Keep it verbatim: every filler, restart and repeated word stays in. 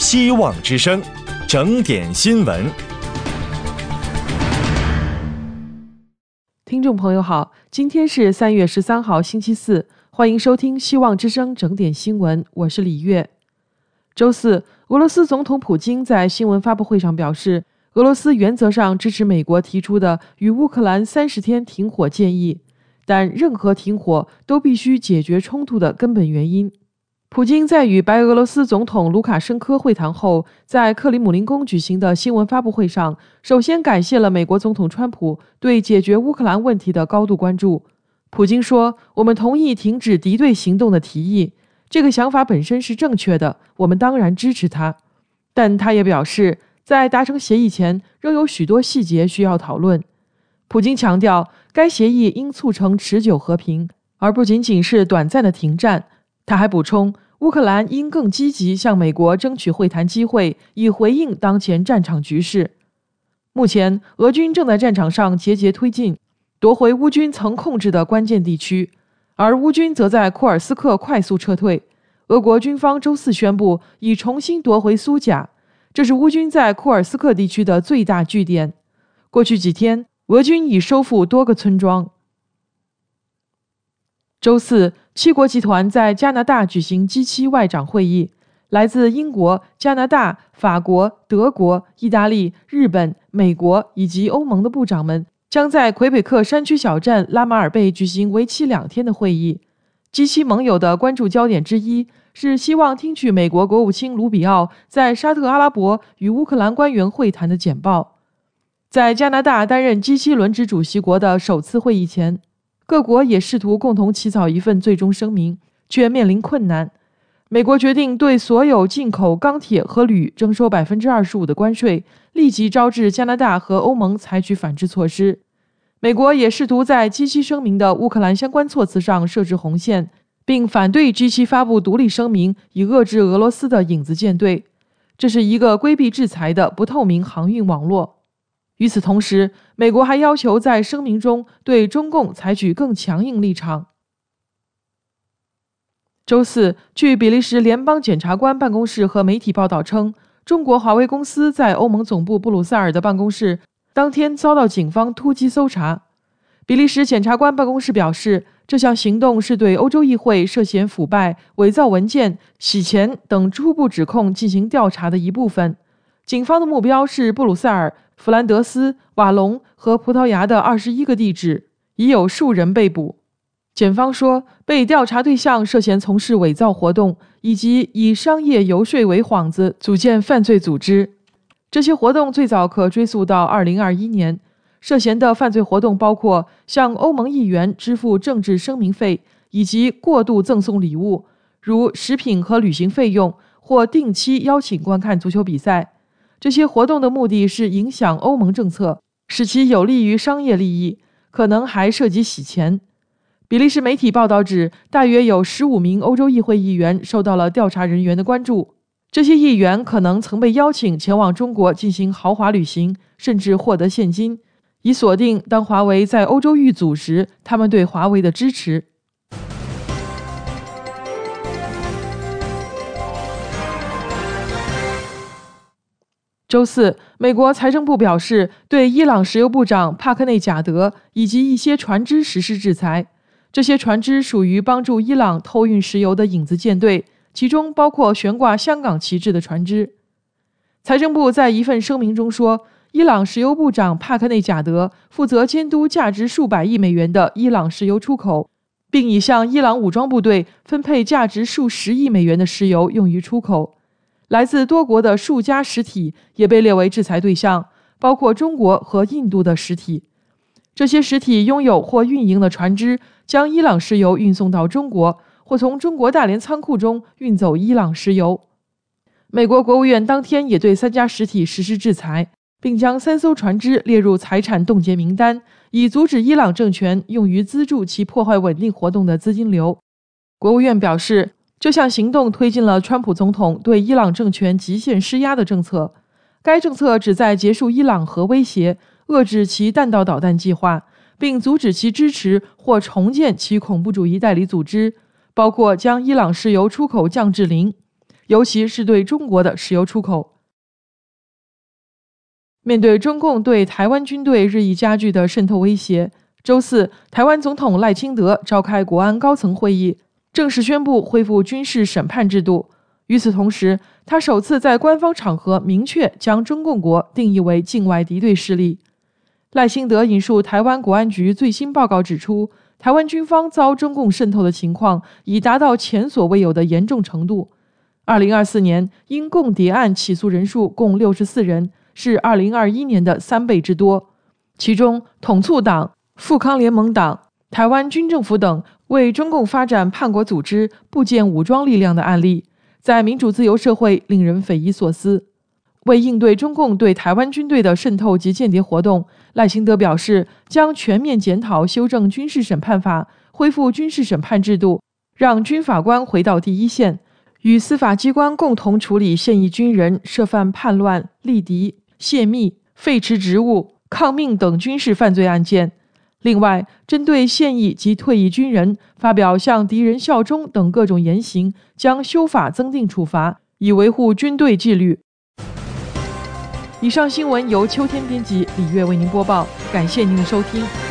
希望之声，整点新闻。 听众朋友好，今天是三月十三号星期四，欢迎收听希望之声整点新闻，我是李月。周四，俄罗斯总统普京在新闻发布会上表示，俄罗斯原则上支持美国提出的与乌克兰三十天停火建议，但任何停火都必须解决冲突的根本原因。普京在与白俄罗斯总统卢卡申科会谈后，在克里姆林宫举行的新闻发布会上，首先感谢了美国总统川普对解决乌克兰问题的高度关注。普京说，我们同意停止敌对行动的提议，这个想法本身是正确的，我们当然支持它。但他也表示，在达成协议前，仍有许多细节需要讨论。普京强调，该协议应促成持久和平，而不仅仅是短暂的停战。他还补充，乌克兰应更积极向美国争取会谈机会，以回应当前战场局势。目前，俄军正在战场上节节推进，夺回乌军曾控制的关键地区，而乌军则在库尔斯克快速撤退。俄国军方周四宣布，已重新夺回苏贾，这是乌军在库尔斯克地区的最大据点。过去几天，俄军已收复多个村庄。周四，七国集团在加拿大举行 G 七 外长会议，来自英国、加拿大、法国、德国、意大利、日本、美国以及欧盟的部长们将在魁北克山区小镇拉马尔贝举行为期两天的会议。G 七 盟友的关注焦点之一是希望听取美国国务卿卢比奥在沙特阿拉伯与乌克兰官员会谈的简报。在加拿大担任 G 七 轮值主席国的首次会议前，各国也试图共同起草一份最终声明，却面临困难。美国决定对所有进口钢铁和铝征收 百分之二十五 的关税，立即招致加拿大和欧盟采取反制措施。美国也试图在 G 七 声明的乌克兰相关措辞上设置红线，并反对 G 七 发布独立声明，以遏制俄罗斯的影子舰队。这是一个规避制裁的不透明航运网络。与此同时，美国还要求在声明中对中共采取更强硬立场。周四，据比利时联邦检察官办公室和媒体报道称，中国华为公司在欧盟总部布鲁塞尔的办公室当天遭到警方突击搜查。比利时检察官办公室表示，这项行动是对欧洲议会涉嫌腐败、伪造文件、洗钱等初步指控进行调查的一部分。警方的目标是布鲁塞尔、弗兰德斯、瓦隆和葡萄牙的二十一个地址，已有数人被捕。检方说，被调查对象涉嫌从事伪造活动，以及以商业游说为幌子组建犯罪组织。这些活动最早可追溯到二零二一年。涉嫌的犯罪活动包括向欧盟议员支付政治声明费，以及过度赠送礼物，如食品和旅行费用，或定期邀请观看足球比赛。这些活动的目的是影响欧盟政策，使其有利于商业利益，可能还涉及洗钱。比利时媒体报道指，大约有十五名欧洲议会议员受到了调查人员的关注。这些议员可能曾被邀请前往中国进行豪华旅行，甚至获得现金，以锁定当华为在欧洲遇阻时，他们对华为的支持。周四，美国财政部表示，对伊朗石油部长帕克内贾德以及一些船只实施制裁。这些船只属于帮助伊朗偷运石油的影子舰队，其中包括悬挂香港旗帜的船只。财政部在一份声明中说，伊朗石油部长帕克内贾德负责监督价值数百亿美元的伊朗石油出口，并已向伊朗武装部队分配价值数十亿美元的石油用于出口。来自多国的数家实体也被列为制裁对象，包括中国和印度的实体。这些实体拥有或运营的船只，将伊朗石油运送到中国，或从中国大连仓库中运走伊朗石油。美国国务院当天也对三家实体实施制裁，并将三艘船只列入财产冻结名单，以阻止伊朗政权用于资助其破坏稳定活动的资金流。国务院表示，这项行动推进了川普总统对伊朗政权极限施压的政策。该政策旨在结束伊朗核威胁，遏制其弹道导弹计划，并阻止其支持或重建其恐怖主义代理组织，包括将伊朗石油出口降至零， 尤其是对中国的石油出口。面对中共对台湾军队日益加剧的渗透威胁，周四，台湾总统赖清德召开国安高层会议，正式宣布恢复军事审判制度。与此同时，他首次在官方场合明确将中共国定义为境外敌对势力。赖清德引述台湾国安局最新报告指出，台湾军方遭中共渗透的情况已达到前所未有的严重程度。二零二四年因共谍案起诉人数共六十四人，是二零二一年的三倍之多。其中，统促党、富康联盟党、台湾军政府等为中共发展叛国组织部建武装力量的案例，在民主自由社会令人匪夷所思。为应对中共对台湾军队的渗透及间谍活动，赖清德表示将全面检讨修正军事审判法，恢复军事审判制度，让军法官回到第一线，与司法机关共同处理现役军人涉犯叛乱、立敌、泄密、废弛职务、抗命等军事犯罪案件。另外，针对现役及退役军人发表向敌人效忠等各种言行，将修法增订处罚，以维护军队纪律。以上新闻由秋天编辑，李月为您播报，感谢您的收听。